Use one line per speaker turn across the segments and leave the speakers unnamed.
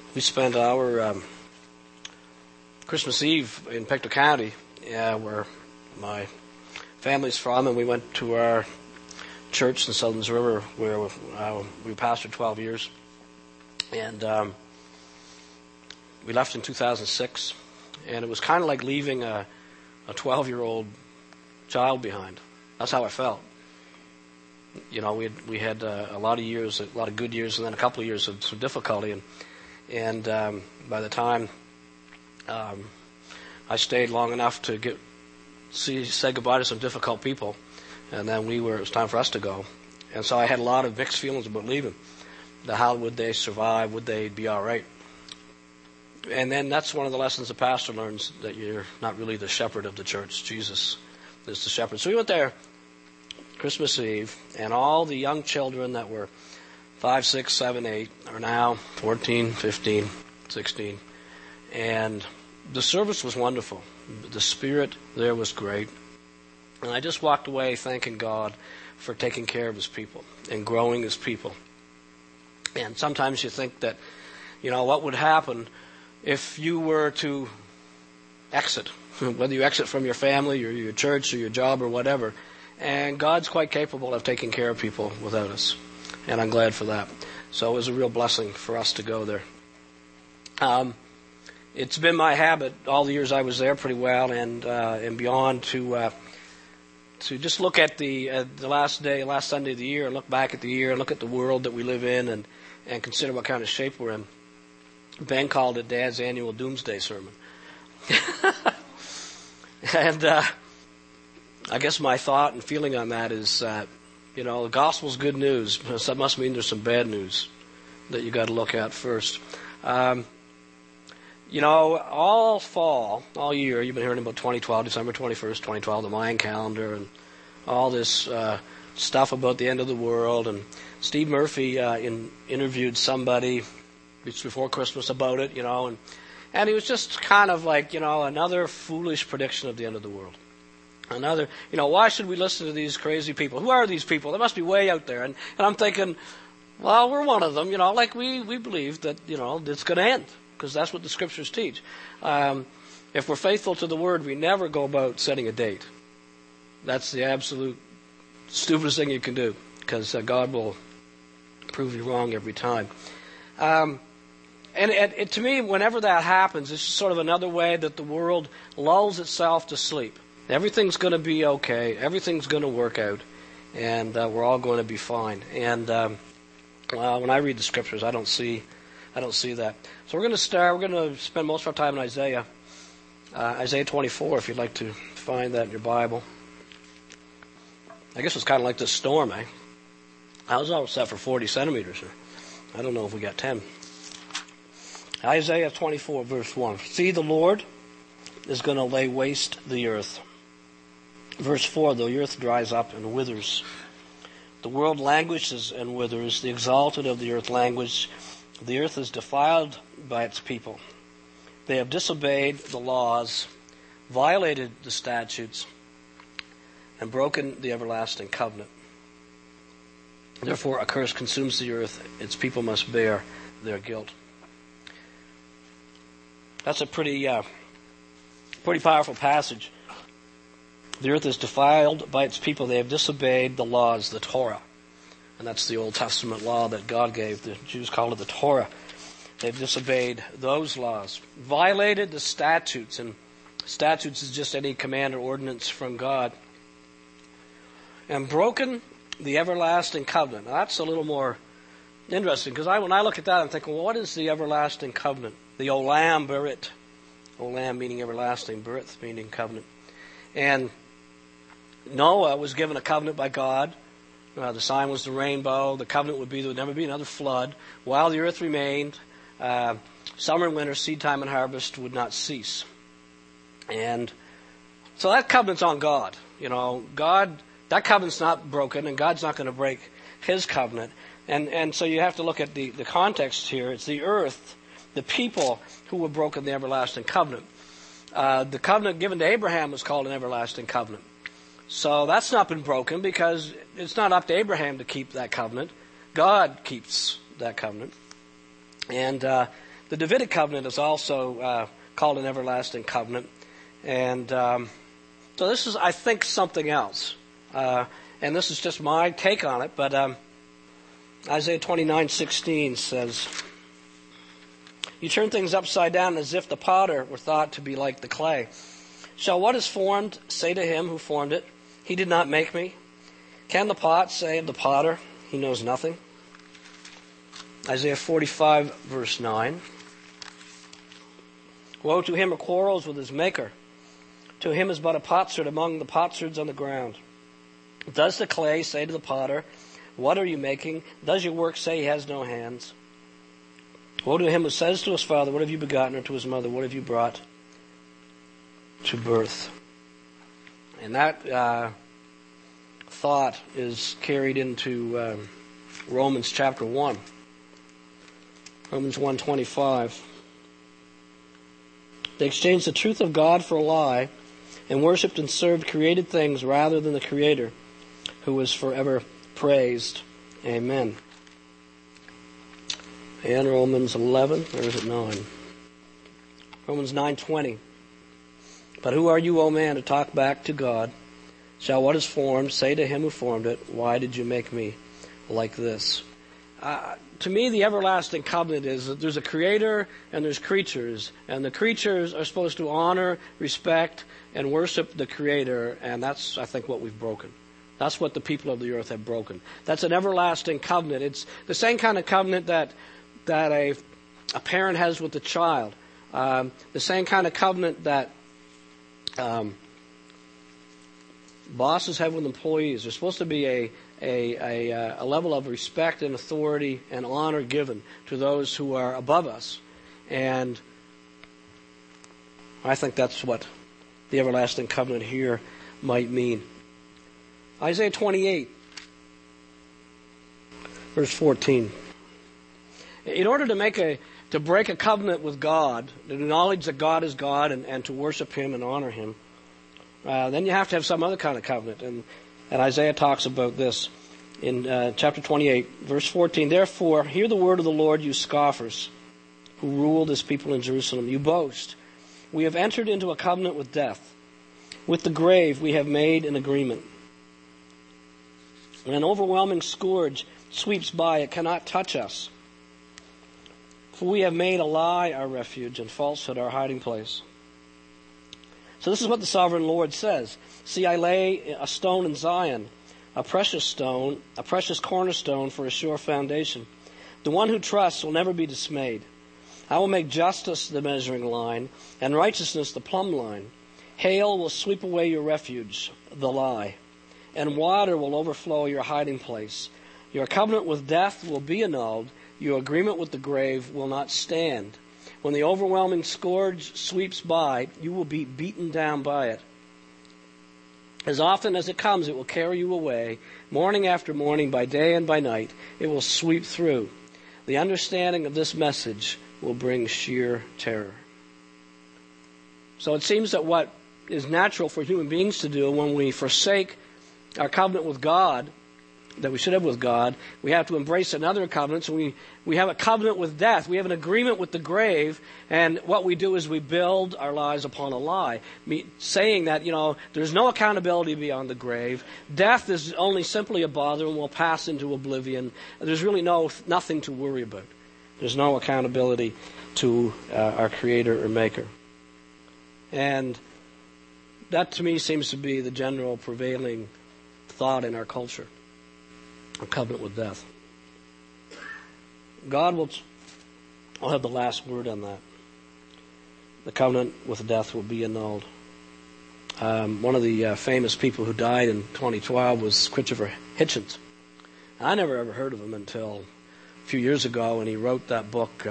We spent our Christmas Eve in Pictou County, where my family's from, and we went to our church in Southern's River, where we pastored 12 years. And we left in 2006, and it was kind of like leaving a 12-year-old child behind. That's how I felt. You know, we had a lot of years, a lot of good years, and then a couple of years of some difficulty. And by the time I stayed long enough to say goodbye to some difficult people, and then it was time for us to go. And so I had a lot of mixed feelings about leaving. How would they survive? Would they be all right? And then that's one of the lessons the pastor learns, that you're not really the shepherd of the church. Jesus is the shepherd. So we went there Christmas Eve, and all the young children that were 5, 6, 7, 8 are now 14, 15, 16. And the service was wonderful. The spirit there was great. And I just walked away thanking God for taking care of His people and growing His people. And sometimes you think that, what would happen if you were to exit, whether you exit from your family or your church or your job or whatever. And God's quite capable of taking care of people without us. And I'm glad for that. So it was a real blessing for us to go there. It's been my habit all the years I was there pretty well and beyond to just look at the last Sunday of the year, and look back at the year, and look at the world that we live in, and consider what kind of shape we're in. Ben called it Dad's annual doomsday sermon. And I guess my thought and feeling on that is that, the gospel's good news. That must mean there's some bad news that you got to look at first. All fall, all year, you've been hearing about 2012, December 21st, 2012, the Mayan calendar, and all this stuff about the end of the world. And Steve Murphy interviewed somebody just before Christmas about it, and he was just kind of like, another foolish prediction of the end of the world. Another, why should we listen to these crazy people? Who are these people? They must be way out there. And I'm thinking, well, we're one of them, like we believe that, it's going to end, because that's what the scriptures teach. If we're faithful to the word, we never go about setting a date. That's the absolute stupidest thing you can do, because God will prove you wrong every time. And to me, whenever that happens, it's just sort of another way that the world lulls itself to sleep. Everything's going to be okay. Everything's going to work out, and we're all going to be fine. And when I read the scriptures, I don't see that. So we're going to start. We're going to spend most of our time in Isaiah 24. If you'd like to find that in your Bible. I guess it's kind of like this storm, eh? I was all set for 40 centimeters. I don't know if we got 10. Isaiah 24, verse 1. See, the Lord is going to lay waste the earth. Verse 4, the earth dries up and withers. The world languishes and withers. The exalted of the earth languish. The earth is defiled by its people. They have disobeyed the laws, violated the statutes, and broken the everlasting covenant. Therefore, a curse consumes the earth. Its people must bear their guilt. That's a pretty powerful passage. The earth is defiled by its people. They have disobeyed the laws, the Torah. And that's the Old Testament law that God gave. The Jews called it the Torah. They've disobeyed those laws. Violated the statutes. And statutes is just any command or ordinance from God. And broken the everlasting covenant. Now that's a little more interesting, because when I look at that, I'm thinking, well, what is the everlasting covenant? The Olam Berit. Olam meaning everlasting, Berith meaning covenant. And Noah was given a covenant by God. The sign was the rainbow. The covenant would be there would never be another flood. While the earth remained, summer and winter, seed time and harvest would not cease. And so that covenant's on God. God, that covenant's not broken, and God's not going to break His covenant. And so you have to look at the context here. It's the earth, the people who were broken the everlasting covenant. The covenant given to Abraham was called an everlasting covenant. So that's not been broken, because it's not up to Abraham to keep that covenant. God keeps that covenant. And The Davidic covenant is also called an everlasting covenant. And so this is, I think, something else. And this is just my take on it, but Isaiah 29:16 says, "You turn things upside down as if the potter were thought to be like the clay. Shall what is formed say to him who formed it, he did not make me? Can the pot say of the potter, he knows nothing?" Isaiah 45 verse 9. "Woe to him who quarrels with his maker. To him is but a potsherd among the potsherds on the ground. Does the clay say to the potter, what are you making? Does your work say he has no hands? Woe to him who says to his father, what have you begotten? Or to his mother, what have you brought to birth?" And that thought is carried into Romans chapter 1. Romans 1:25. "They exchanged the truth of God for a lie and worshipped and served created things rather than the Creator, who is forever praised." Amen. And Romans 11, or is it 9? Romans 9:20. "But who are you, O man, to talk back to God? Shall what is formed say to him who formed it, why did you make me like this?" To me, the everlasting covenant is that there's a creator and there's creatures. And the creatures are supposed to honor, respect, and worship the creator. And that's, I think, what we've broken. That's what the people of the earth have broken. That's an everlasting covenant. It's the same kind of covenant that a parent has with a child. The same kind of covenant that bosses have with employees. There's supposed to be a level of respect and authority and honor given to those who are above us. And I think that's what the everlasting covenant here might mean. Isaiah 28, verse 14. In order to break a covenant with God, to acknowledge that God is God and to worship Him and honor Him, then you have to have some other kind of covenant. And Isaiah talks about this in chapter 28, verse 14. "Therefore, hear the word of the Lord, you scoffers, who ruled His people in Jerusalem. You boast, we have entered into a covenant with death. With the grave we have made an agreement. When an overwhelming scourge sweeps by, it cannot touch us. For we have made a lie our refuge and falsehood our hiding place." So this is what the sovereign Lord says. "See, I lay a stone in Zion, a precious stone, a precious cornerstone for a sure foundation. The one who trusts will never be dismayed. I will make justice the measuring line, and righteousness the plumb line. Hail will sweep away your refuge, the lie, and water will overflow your hiding place. Your covenant with death will be annulled. Your agreement with the grave will not stand. When the overwhelming scourge sweeps by, you will be beaten down by it. As often as it comes, it will carry you away. Morning after morning, by day and by night, it will sweep through. The understanding of this message will bring sheer terror." So it seems that what is natural for human beings to do when we forsake our covenant with God, that we should have with God, we have to embrace another covenant. So we have a covenant with death. We have an agreement with the grave. And what we do is we build our lives upon a lie, saying that, there's no accountability beyond the grave. Death is only simply a bother and will pass into oblivion. There's really nothing to worry about. There's no accountability to our Creator or Maker. And that to me seems to be the general prevailing thought in our culture. A covenant with death. God will have the last word on that. The covenant with death will be annulled. One of the famous people who died in 2012 was Christopher Hitchens. I never ever heard of him until a few years ago when he wrote that book,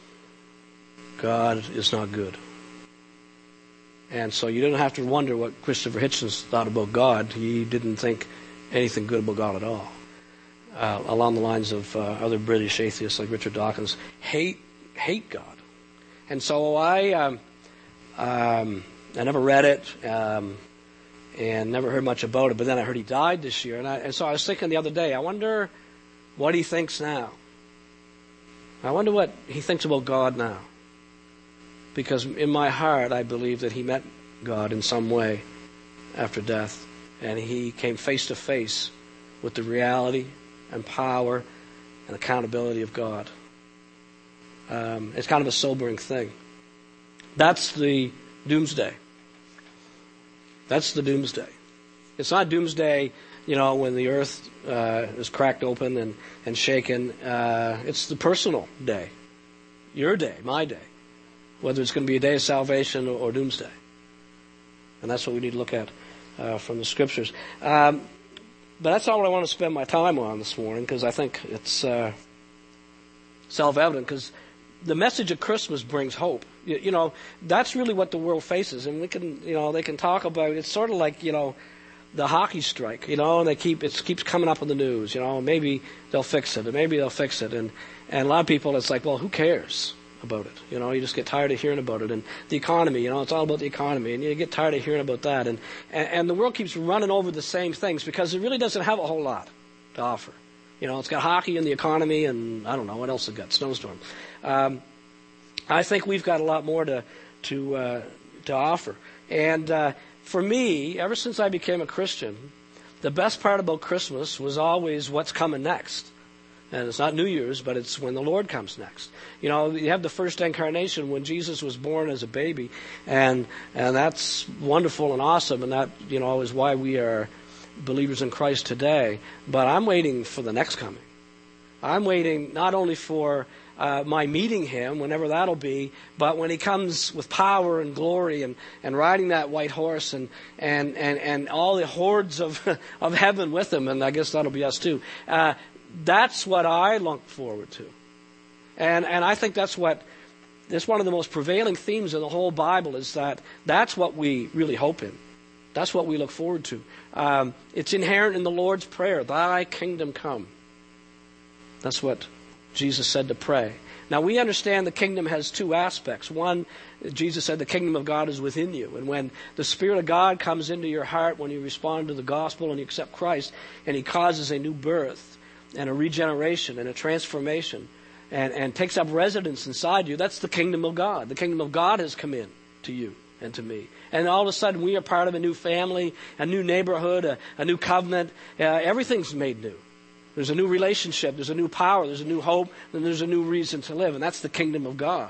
God is Not Good. And so you don't have to wonder what Christopher Hitchens thought about God. He didn't think anything good about God at all. Along the lines of other British atheists like Richard Dawkins, hate God. And so I never read it and never heard much about it. But then I heard he died this year, and so I was thinking the other day, I wonder what he thinks now. I wonder what he thinks about God now. because in my heart I believe that he met God in some way after death, and he came face to face with the reality and power and accountability of God. It's kind of a sobering thing. That's the doomsday. That's the doomsday. It's not doomsday, when the earth is cracked open and shaken. It's the personal day. Your day, my day. Whether it's going to be a day of salvation or doomsday. And that's what we need to look at from the Scriptures. But that's not what I want to spend my time on this morning, because I think it's self-evident, because the message of Christmas brings hope. That's really what the world faces. And we can, they can talk about, it's sort of like, the hockey strike, and it keeps coming up in the news, maybe they'll fix it, and maybe they'll fix it. And a lot of people, it's like, well, who cares about it? You just get tired of hearing about it. And the economy, it's all about the economy, and you get tired of hearing about that. And the world keeps running over the same things, because it really doesn't have a whole lot to offer. It's got hockey and the economy, and I don't know what else it got, snowstorm. I think we've got a lot more to offer. And for me, ever since I became a Christian, the best part about Christmas was always what's coming next. And it's not New Year's, but it's when the Lord comes next. You have the first incarnation when Jesus was born as a baby, and that's wonderful and awesome, and that, is why we are believers in Christ today. But I'm waiting for the next coming. I'm waiting not only for my meeting him, whenever that'll be, but when he comes with power and glory and riding that white horse and all the hordes of heaven with him, and I guess that'll be us too. That's what I look forward to. And I think that's one of the most prevailing themes in the whole Bible, is that's what we really hope in. That's what we look forward to. It's inherent in the Lord's Prayer, thy kingdom come. That's what Jesus said to pray. Now, we understand the kingdom has two aspects. One, Jesus said the kingdom of God is within you. And when the Spirit of God comes into your heart, when you respond to the gospel and you accept Christ, and he causes a new birth and a regeneration and a transformation and takes up residence inside you, that's the kingdom of God. The kingdom of God has come in to you and to me. And all of a sudden, we are part of a new family, a new neighborhood, a new covenant. Everything's made new. There's a new relationship, there's a new power, there's a new hope, and there's a new reason to live. And that's the kingdom of God.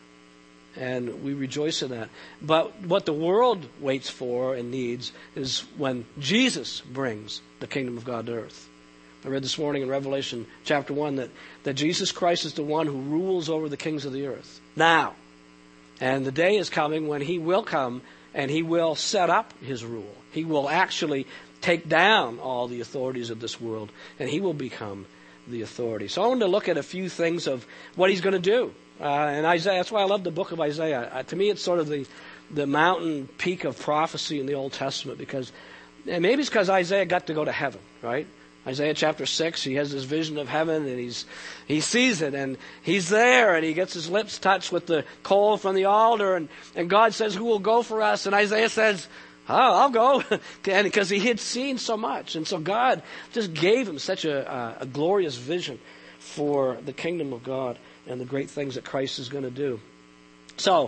And we rejoice in that. But what the world waits for and needs is when Jesus brings the kingdom of God to earth. I read this morning in Revelation chapter 1 that Jesus Christ is the one who rules over the kings of the earth now. And the day is coming when he will come and he will set up his rule. He will actually take down all the authorities of this world, and he will become the authority. So I want to look at a few things of what he's going to do. And Isaiah, that's why I love the book of Isaiah. To me, it's sort of the mountain peak of prophecy in the Old Testament, and maybe it's because Isaiah got to go to heaven, right? Isaiah chapter 6, he has this vision of heaven, and he sees it, and he's there, and he gets his lips touched with the coal from the altar, and God says, who will go for us? And Isaiah says, I'll go, and because he had seen so much. And so God just gave him such a glorious vision for the kingdom of God and the great things that Christ is going to do. So,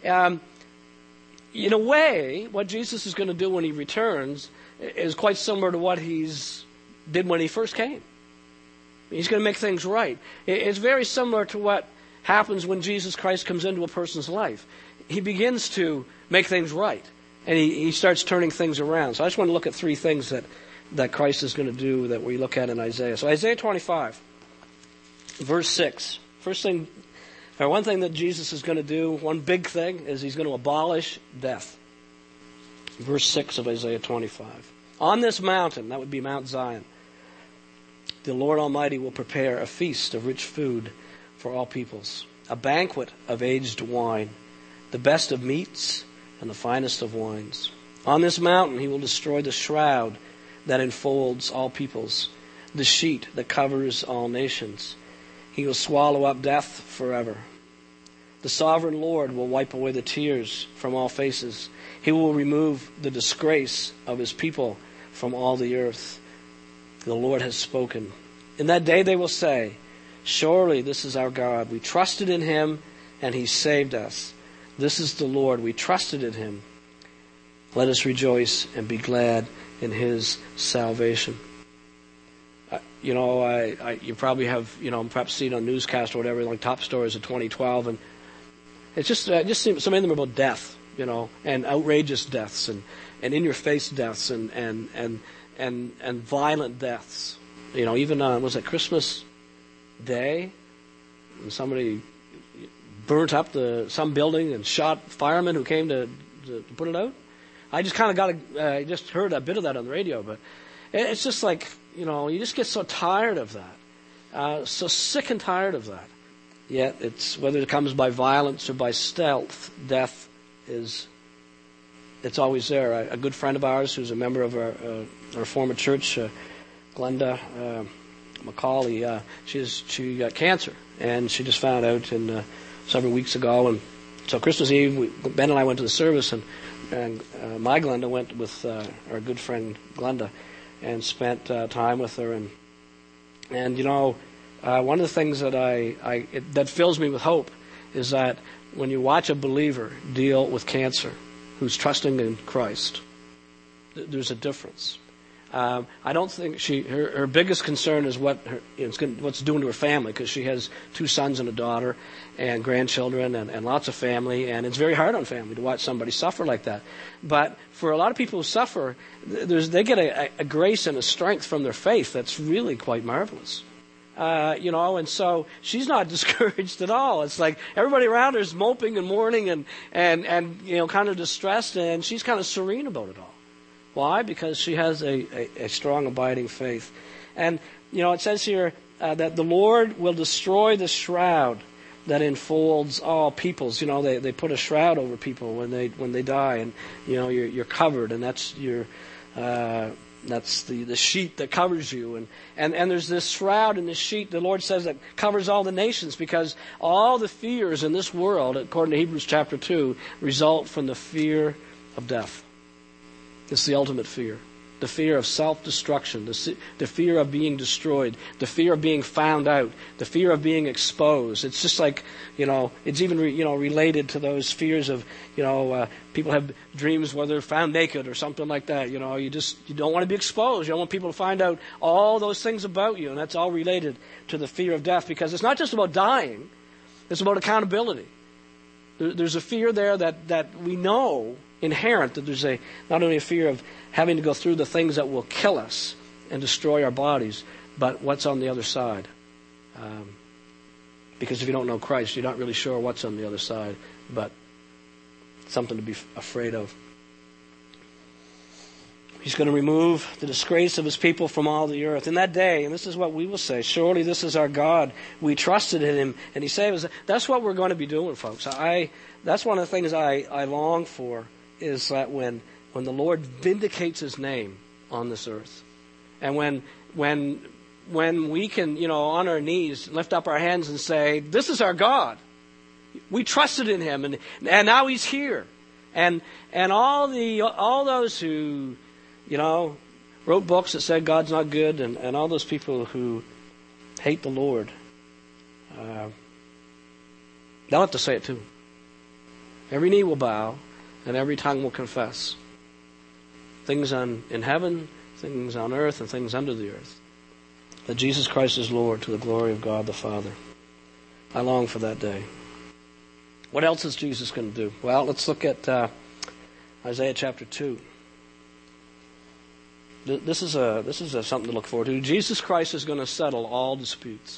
in a way, what Jesus is going to do when he returns is quite similar to what he's did when he first came. He's going to make things right. It's very similar to what happens when Jesus Christ comes into a person's life. He begins to make things right. And he starts turning things around. So I just want to look at three things that Christ is going to do that we look at in Isaiah. So Isaiah 25, verse 6. One thing that Jesus is going to do, one big thing, is he's going to abolish death. Verse 6 of Isaiah 25. On this mountain, that would be Mount Zion, the Lord Almighty will prepare a feast of rich food for all peoples, a banquet of aged wine, the best of meats, and the finest of wines. On this mountain he will destroy the shroud that enfolds all peoples, the sheet that covers all nations. He will swallow up death forever. The sovereign Lord will wipe away the tears from all faces. He will remove the disgrace of his people from all the earth. The Lord has spoken. In that day they will say, surely this is our God. We trusted in him and he saved us. This is the Lord. We trusted in him. Let us rejoice and be glad in his salvation. You probably have, perhaps seen on newscast or whatever, like top stories of 2012, and it just seems, so many of them are about death, and outrageous deaths, and in-your-face deaths, and violent deaths. Even on, was it Christmas Day, when somebody burnt up some building and shot firemen who came to put it out. I just kind of just heard a bit of that on the radio, but it's just like, you just get so tired of that. So sick and tired of that. Yet it's, whether it comes by violence or by stealth, death it's always there. A good friend of ours who's a member of our former church, Glenda McCauley, she got cancer, and she just found out several weeks ago. And so Christmas Eve, Ben and I went to the service, and my Glenda went with our good friend Glenda and spent time with her. And one of the things that that fills me with hope is that when you watch a believer deal with cancer who's trusting in Christ, there's a difference. I don't think her biggest concern is what's doing to her family, because she has 2 sons and a daughter and grandchildren and lots of family, and it's very hard on family to watch somebody suffer like that. But for a lot of people who suffer, they get a grace and a strength from their faith that's really quite marvelous. And so she's not discouraged at all. It's like everybody around her is moping and mourning and kind of distressed, and she's kind of serene about it all. Why? Because she has a strong, abiding faith. And, it says here that the Lord will destroy the shroud that enfolds all peoples. They put a shroud over people when they die, and, you're covered, and that's that's the sheet that covers you. And there's this shroud in this sheet, the Lord says, that covers all the nations, because all the fears in this world, according to Hebrews chapter 2, result from the fear of death. It's the ultimate fear. The fear of self-destruction, the fear of being destroyed, the fear of being found out, the fear of being exposed. It's just like, it's even, related to those fears of, people have dreams where they're found naked or something like that. You don't want to be exposed. You don't want people to find out all those things about you. And that's all related to the fear of death, because it's not just about dying. It's about accountability. There's a fear there that we know inherent, that there's not only a fear of having to go through the things that will kill us and destroy our bodies, but what's on the other side. Because if you don't know Christ, you're not really sure what's on the other side, but something to be afraid of. He's going to remove the disgrace of his people from all the earth. In that day, and this is what we will say, surely this is our God. We trusted in him, and he saved us. That's what we're going to be doing, folks. That's one of the things I long for, is that when the Lord vindicates his name on this earth, and when we can, on our knees, lift up our hands and say, this is our God. We trusted in him, and now he's here. And all those who, wrote books that said God's not good, and all those people who hate the Lord, they'll have to say it too. Every knee will bow, and every tongue will confess. Things in heaven, things on earth, and things under the earth, that Jesus Christ is Lord, to the glory of God the Father. I long for that day. What else is Jesus going to do? Well, let's look at Isaiah chapter 2. This is something to look forward to. Jesus Christ is going to settle all disputes.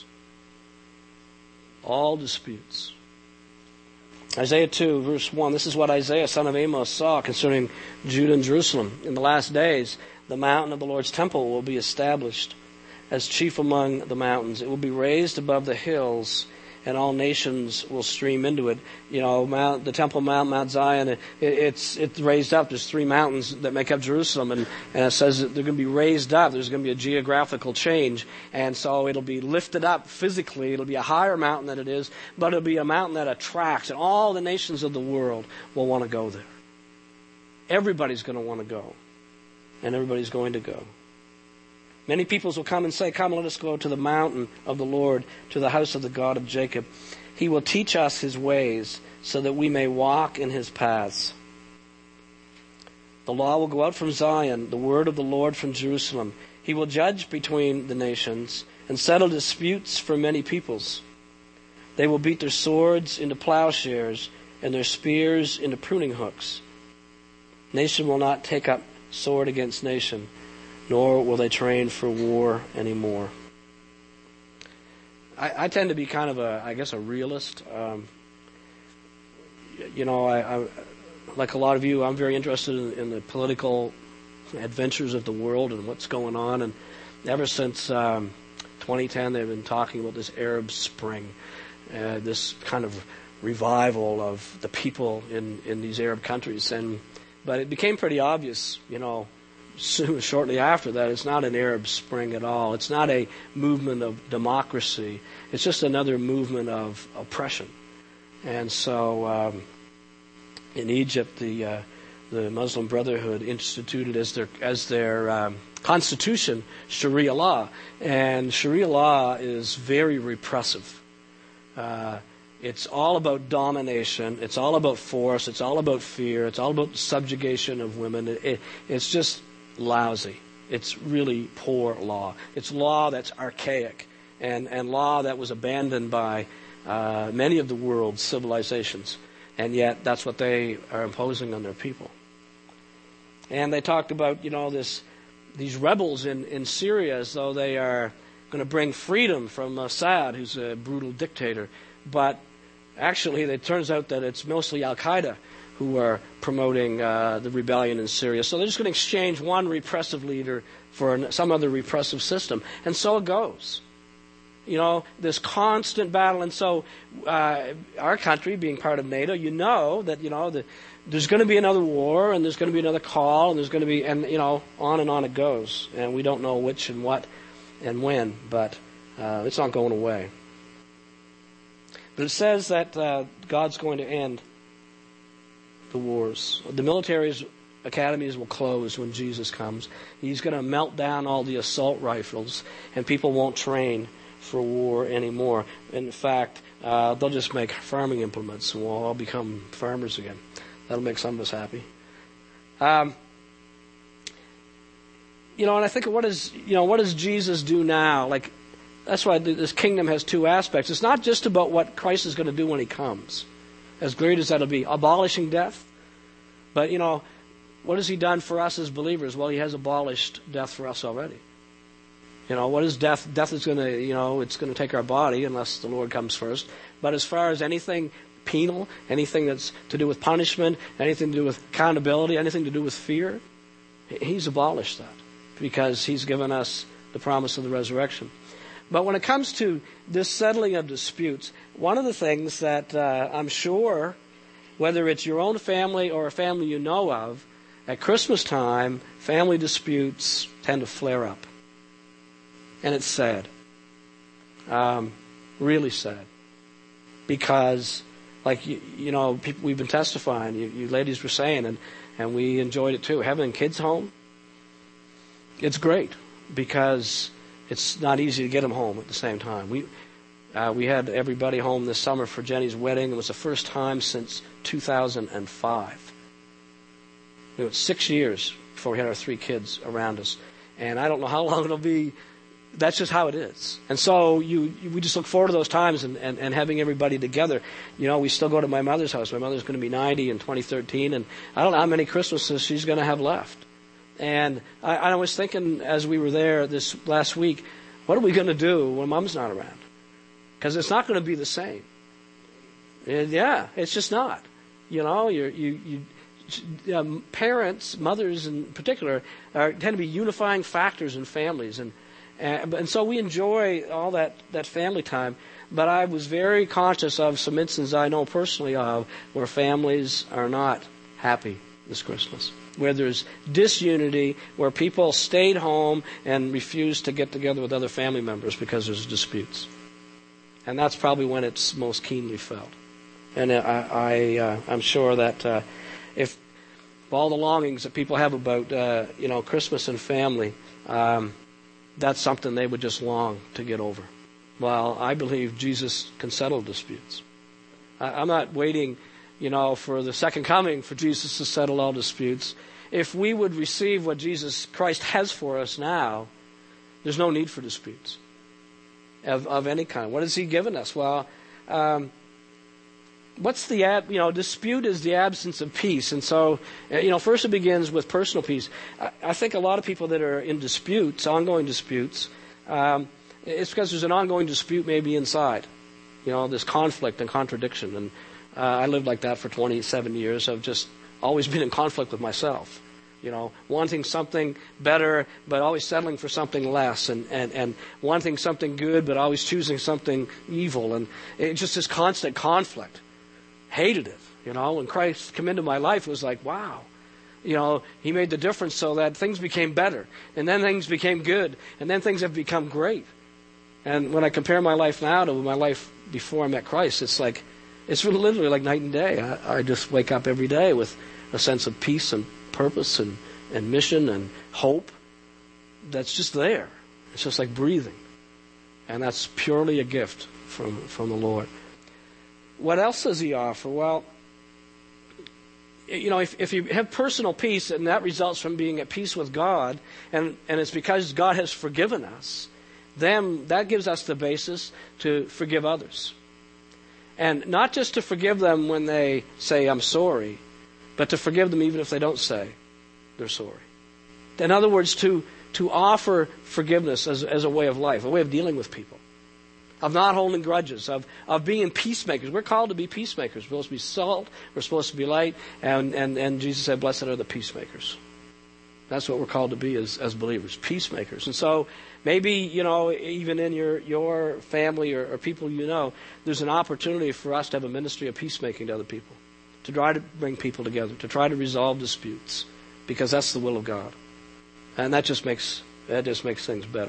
All disputes. Isaiah 2, verse 1. This is what Isaiah, son of Amos, saw concerning Judah and Jerusalem. In the last days, the mountain of the Lord's temple will be established as chief among the mountains. It will be raised above the hills, and all nations will stream into it. The Temple Mount, Mount Zion, it's raised up. There's 3 mountains that make up Jerusalem, and it says that they're going to be raised up. There's going to be a geographical change, and so it'll be lifted up physically. It'll be a higher mountain than it is, but it'll be a mountain that attracts, and all the nations of the world will want to go there. Everybody's going to want to go, and everybody's going to go. Many peoples will come and say, come, let us go to the mountain of the Lord, to the house of the God of Jacob. He will teach us his ways, so that we may walk in his paths. The law will go out from Zion, the word of the Lord from Jerusalem. He will judge between the nations and settle disputes for many peoples. They will beat their swords into plowshares and their spears into pruning hooks. Nation will not take up sword against nation, nor will they train for war anymore. I tend to be kind of a realist. I like a lot of you, I'm very interested in the political adventures of the world and what's going on. And ever since 2010, they've been talking about this Arab Spring, this kind of revival of the people in these Arab countries. But it became pretty obvious, shortly after that, it's not an Arab Spring at all. It's not a movement of democracy. It's just another movement of oppression. And so in Egypt, the Muslim Brotherhood instituted as their constitution Sharia law. And Sharia law is very repressive. It's all about domination. It's all about force. It's all about fear. It's all about subjugation of women. It's just lousy. It's really poor law. It's law that's archaic and law that was abandoned by many of the world's civilizations. And yet that's what they are imposing on their people. And they talked about, these rebels in Syria as though they are going to bring freedom from Assad, who's a brutal dictator. But actually, it turns out that it's mostly Al-Qaeda who are promoting the rebellion in Syria. So they're just going to exchange one repressive leader for some other repressive system. And so it goes. This constant battle. And so our country, being part of NATO, that, there's going to be another war, and there's going to be another call, and there's going to be, on and on it goes. And we don't know which and what and when, but it's not going away. But it says that God's going to end the wars. The military academies will close when Jesus comes. He's going to melt down all the assault rifles, and people won't train for war anymore. In fact, they'll just make farming implements, and we'll all become farmers again. That'll make some of us happy. And I think, what does Jesus do now? That's why this kingdom has two aspects. It's not just about what Christ is going to do when he comes, as great as that'll be, abolishing death. But, what has he done for us as believers? Well, he has abolished death for us already. What is death? Death is going to, it's going to take our body unless the Lord comes first. But as far as anything penal, anything that's to do with punishment, anything to do with accountability, anything to do with fear, he's abolished that because he's given us the promise of the resurrection. But when it comes to this settling of disputes, one of the things that I'm sure, whether it's your own family or a family you know of, at Christmas time, family disputes tend to flare up. And it's sad. Really sad. Because, people, we've been testifying, you ladies were saying, and we enjoyed it too. Having kids home, it's great because it's not easy to get them home at the same time. We had everybody home this summer for Jenny's wedding. It was the first time since 2005. It was 6 years before we had our 3 kids around us. And I don't know how long it'll be. That's just how it is. And so we just look forward to those times and having everybody together. We still go to my mother's house. My mother's going to be 90 in 2013, and I don't know how many Christmases she's going to have left. And I was thinking as we were there this last week, what are we going to do when Mom's not around? Because it's not going to be the same. Yeah, it's just not. Parents, mothers in particular, tend to be unifying factors in families, and so we enjoy all that family time. But I was very conscious of some instances I know personally of where families are not happy this Christmas, where there's disunity, where people stayed home and refused to get together with other family members because there's disputes. And that's probably when it's most keenly felt. And I'm sure that if all the longings that people have about Christmas and family, that's something they would just long to get over. Well, I believe Jesus can settle disputes. I'm not waiting for the second coming, for Jesus to settle all disputes. If we would receive what Jesus Christ has for us now, there's no need for disputes of any kind. What has he given us? Well, dispute is the absence of peace. And so, first it begins with personal peace. I think a lot of people that are in disputes, ongoing disputes, it's because there's an ongoing dispute maybe inside. This conflict and contradiction. And I lived like that for 27 years. I've just always been in conflict with myself. Wanting something better, but always settling for something less, and wanting something good, but always choosing something evil. And it's just this constant conflict. Hated it. When Christ came into my life, it was like, wow. He made the difference so that things became better. And then things became good. And then things have become great. And when I compare my life now to my life before I met Christ, it's literally like night and day. I just wake up every day with a sense of peace and purpose and mission and hope that's just there. It's just like breathing. And that's purely a gift from the Lord. What else does he offer? Well, if you have personal peace, and that results from being at peace with God, and it's because God has forgiven us, then that gives us the basis to forgive others. And not just to forgive them when they say, I'm sorry, but to forgive them even if they don't say they're sorry. In other words, to offer forgiveness as a way of life, a way of dealing with people, of not holding grudges, of being peacemakers. We're called to be peacemakers. We're supposed to be salt, we're supposed to be light, and Jesus said, blessed are the peacemakers. That's what we're called to be as believers, peacemakers. And so maybe, even in your family or people there's an opportunity for us to have a ministry of peacemaking to other people, to try to bring people together, to try to resolve disputes, because that's the will of God. And that just makes things better.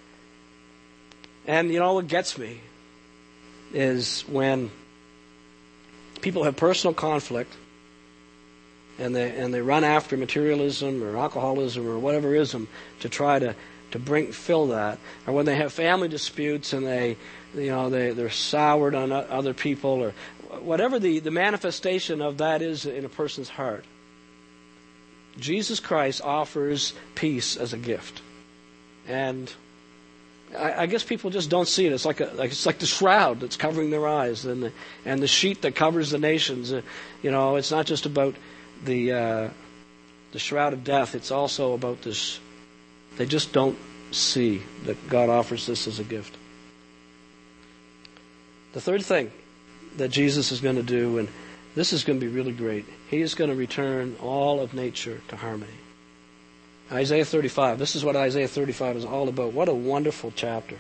And what gets me is when people have personal conflict and they run after materialism or alcoholism or whatever ism to try to fill that, or when they have family disputes and they're soured on other people, or whatever the manifestation of that is in a person's heart. Jesus Christ offers peace as a gift. And I guess people just don't see it. It's like the shroud that's covering their eyes, and the sheet that covers the nations. It's not just about the shroud of death. It's also about this. They just don't see that God offers this as a gift. The third thing that Jesus is going to do, and this is going to be really great, he is going to return all of nature to harmony. Isaiah 35. This is what Isaiah 35 is all about. What a wonderful chapter.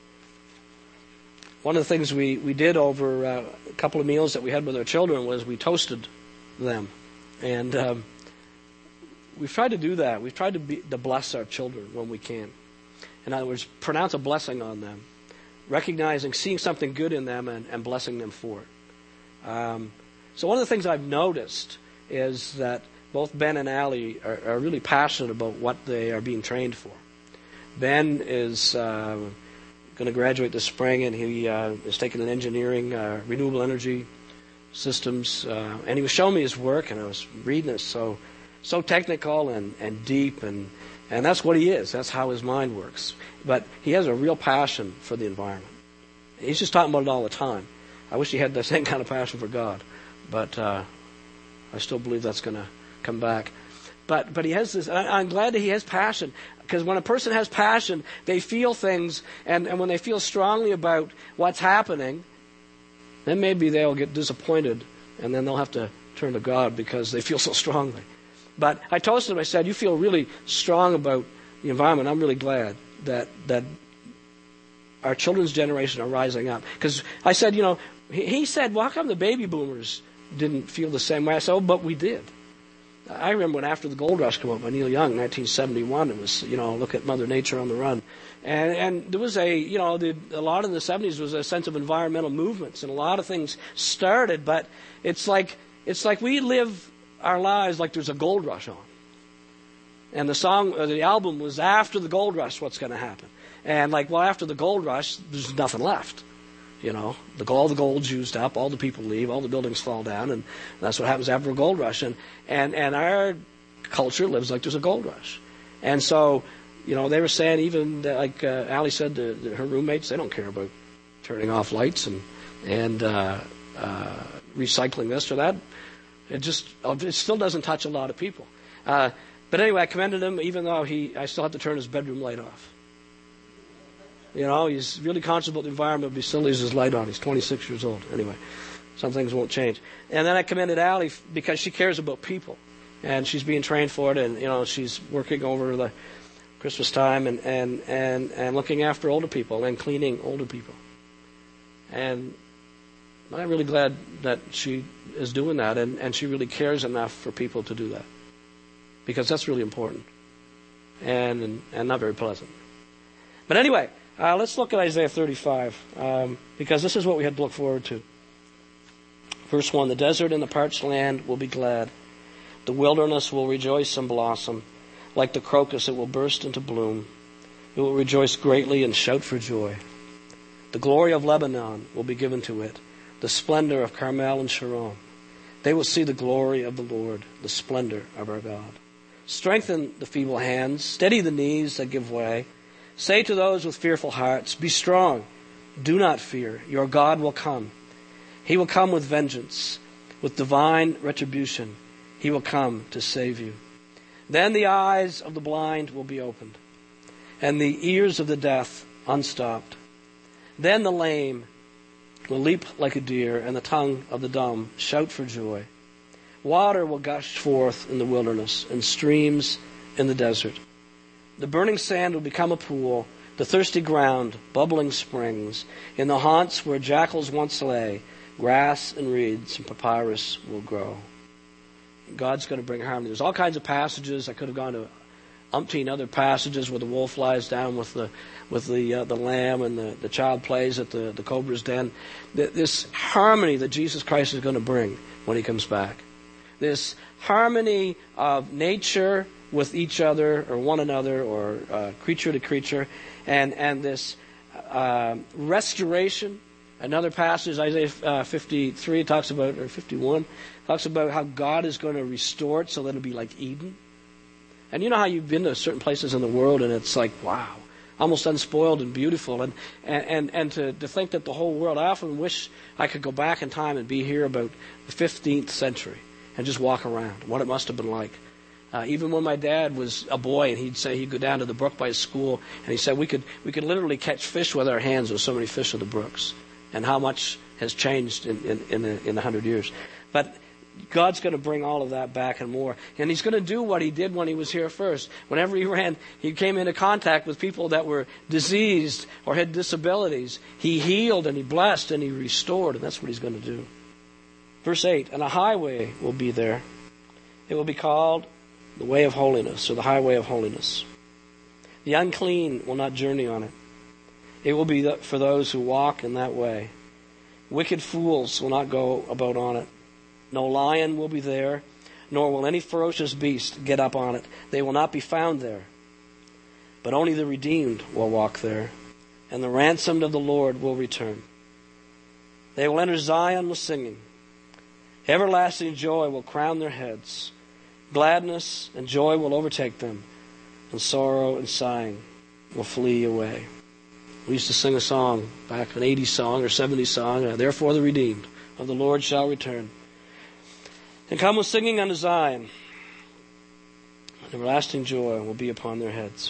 One of the things we did over a couple of meals that we had with our children was we toasted them. And we've tried to do that. We've tried to bless our children when we can. In other words, pronounce a blessing on them, recognizing, seeing something good in them and blessing them for it. So one of the things I've noticed is that both Ben and Allie are really passionate about what they are being trained for. Ben is going to graduate this spring, and he is taking an engineering, renewable energy systems. And he was showing me his work, and I was reading it. So technical and deep, and that's what he is. That's how his mind works. But he has a real passion for the environment. He's just talking about it all the time. I wish he had the same kind of passion for God, but I still believe that's going to come back. But he has this. I'm glad that he has passion, because when a person has passion, they feel things, and when they feel strongly about what's happening, then maybe they'll get disappointed, and then they'll have to turn to God because they feel so strongly. But I told him, I said, you feel really strong about the environment. I'm really glad that our children's generation are rising up. Because I said, he said, well, how come the baby boomers didn't feel the same way? I said, oh, but we did. I remember when After the Gold Rush came up by Neil Young in 1971, it was, look at Mother Nature on the run. And there was a lot in the 70s was a sense of environmental movements, and a lot of things started, but it's like we live our lives like there's a gold rush on. And the album was After the Gold Rush, what's going to happen? And after the gold rush, there's nothing left. All the gold's used up, all the people leave, all the buildings fall down, and that's what happens after a gold rush. And our culture lives like there's a gold rush. And so, they were saying, even like Allie said to her roommates, they don't care about turning off lights and recycling this or that. It still doesn't touch a lot of people. But anyway, I commended him, even though I still have to turn his bedroom light off. He's really conscious about the environment, but he still leaves his light on. He's 26 years old. Anyway, some things won't change. And then I commended Allie because she cares about people. And she's being trained for it, and, she's working over the Christmas time and looking after older people and cleaning older people. And I'm really glad that she is doing that, and she really cares enough for people to do that. Because that's really important. And not very pleasant. But anyway, let's look at Isaiah 35, because this is what we had to look forward to. Verse 1, the desert and the parched land will be glad. The wilderness will rejoice and blossom. Like the crocus, it will burst into bloom. It will rejoice greatly and shout for joy. The glory of Lebanon will be given to it, the splendor of Carmel and Sharon. They will see the glory of the Lord, the splendor of our God. Strengthen the feeble hands, steady the knees that give way. Say to those with fearful hearts, be strong, do not fear, your God will come. He will come with vengeance, with divine retribution. He will come to save you. Then the eyes of the blind will be opened, and the ears of the deaf unstopped. Then the lame will leap like a deer, and the tongue of the dumb shout for joy. Water will gush forth in the wilderness, and streams in the desert. The burning sand will become a pool, the thirsty ground, bubbling springs. In the haunts where jackals once lay, grass and reeds and papyrus will grow. God's going to bring harmony. There's all kinds of passages. I could have gone to umpteen other passages where the wolf lies down with the lamb and the child plays at the cobra's den. This harmony that Jesus Christ is going to bring when he comes back. This harmony of nature with each other or one another or creature to creature, and this restoration. Another passage, Isaiah 53 talks about, or 51, talks about how God is going to restore it so that it'll be like Eden. And you know how you've been to certain places in the world and it's like, wow, almost unspoiled and beautiful. And to think that the whole world, I often wish I could go back in time and be here about the 15th century and just walk around, what it must have been like. Even when my dad was a boy, and he'd go down to the brook by his school, and he said we could literally catch fish with our hands. There's so many fish in the brooks, and how much has changed in 100 years. But God's going to bring all of that back and more, and He's going to do what He did when He was here first. Whenever He came into contact with people that were diseased or had disabilities, He healed and He blessed and He restored, and that's what He's going to do. Verse 8, and a highway will be there. It will be called the way of holiness, or the highway of holiness. The unclean will not journey on it. It will be for those who walk in that way. Wicked fools will not go about on it. No lion will be there, nor will any ferocious beast get up on it. They will not be found there. But only the redeemed will walk there, and the ransomed of the Lord will return. They will enter Zion with singing. Everlasting joy will crown their heads. Gladness and joy will overtake them, and sorrow and sighing will flee away. We used to sing a song back, an 80s song or 70s song, therefore the redeemed of the Lord shall return. And come with singing unto Zion, and everlasting joy will be upon their heads.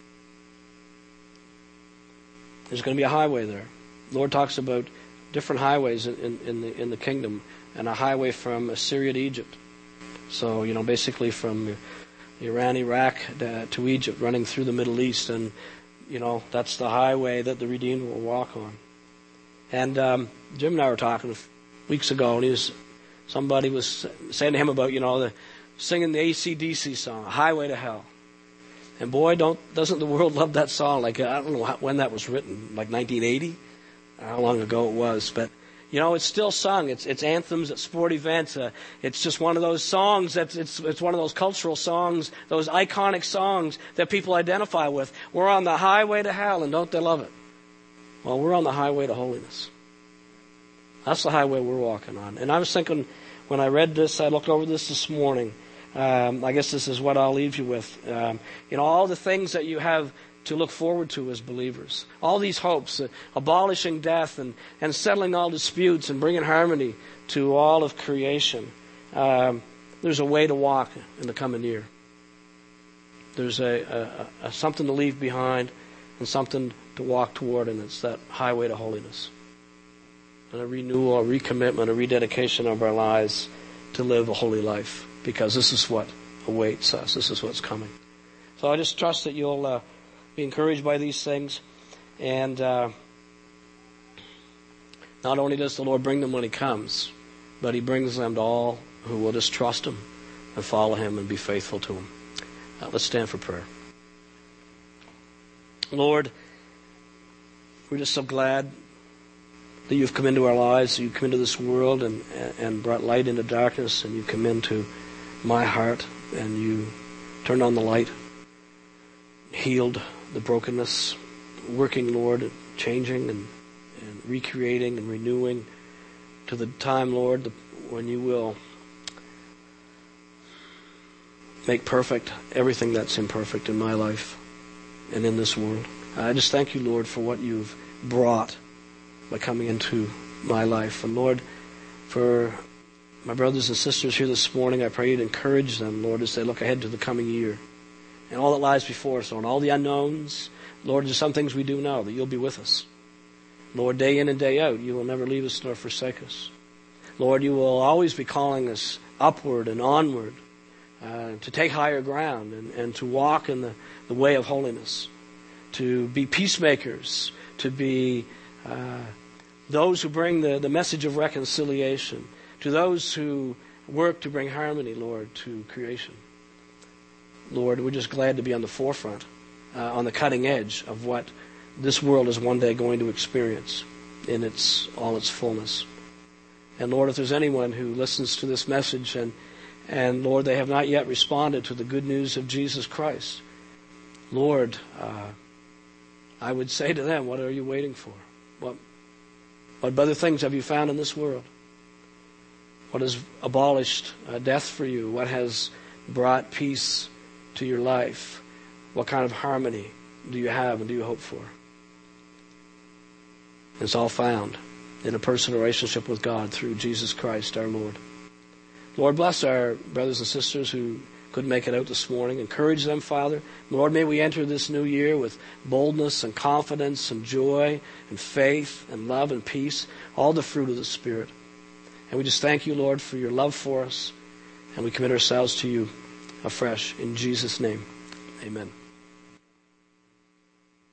There's going to be a highway there. The Lord talks about different highways in the kingdom, and a highway from Assyria to Egypt. So, basically from Iran, Iraq to Egypt, running through the Middle East, and that's the highway that the redeemed will walk on. And Jim and I were talking weeks ago, and somebody was saying to him about singing the AC/DC song, Highway to Hell. And boy, doesn't the world love that song? Like, I don't know when that was written, like 1980, how long ago it was, but it's still sung. It's anthems at sport events. It's just one of those songs it's one of those cultural songs, those iconic songs that people identify with. We're on the highway to hell, and don't they love it? Well, we're on the highway to holiness. That's the highway we're walking on. And I was thinking, when I read this, I looked over this morning. I guess this is what I'll leave you with. All the things that you have to look forward to as believers. All these hopes, abolishing death and settling all disputes and bringing harmony to all of creation. There's a way to walk in the coming year. There's a something to leave behind and something to walk toward, and it's that highway to holiness. And a renewal, a recommitment, a rededication of our lives to live a holy life, because this is what awaits us. This is what's coming. So I just trust that you'll be encouraged by these things. And not only does the Lord bring them when He comes, but He brings them to all who will just trust Him and follow Him and be faithful to Him. Let's stand for prayer. Lord, we're just so glad that You've come into our lives, that You've come into this world and brought light into darkness, and You've come into my heart, and You turned on the light, healed the brokenness, working, Lord, changing and recreating and renewing to the time, Lord, when You will make perfect everything that's imperfect in my life and in this world. I just thank You, Lord, for what You've brought by coming into my life. And Lord, for my brothers and sisters here this morning, I pray You'd encourage them, Lord, as they look ahead to the coming year and all that lies before us, Lord, all the unknowns. Lord, there's some things we do know, that You'll be with us. Lord, day in and day out, You will never leave us nor forsake us. Lord, You will always be calling us upward and onward, to take higher ground and to walk in the way of holiness, to be peacemakers, to be those who bring the message of reconciliation, to those who work to bring harmony, Lord, to creation. Lord, we're just glad to be on the forefront, on the cutting edge of what this world is one day going to experience in all its fullness. And Lord, if there's anyone who listens to this message and Lord, they have not yet responded to the good news of Jesus Christ, Lord, I would say to them, what are you waiting for? What other things have you found in this world? What has abolished death for you? What has brought peace to your life? What kind of harmony do you have and do you hope for? It's all found in a personal relationship with God through Jesus Christ our Lord. Lord, bless our brothers and sisters who couldn't make it out this morning. Encourage them, Father. Lord, may we enter this new year with boldness and confidence and joy and faith and love and peace, all the fruit of the Spirit. And we just thank You, Lord, for Your love for us, and we commit ourselves to You afresh. In Jesus' name, amen.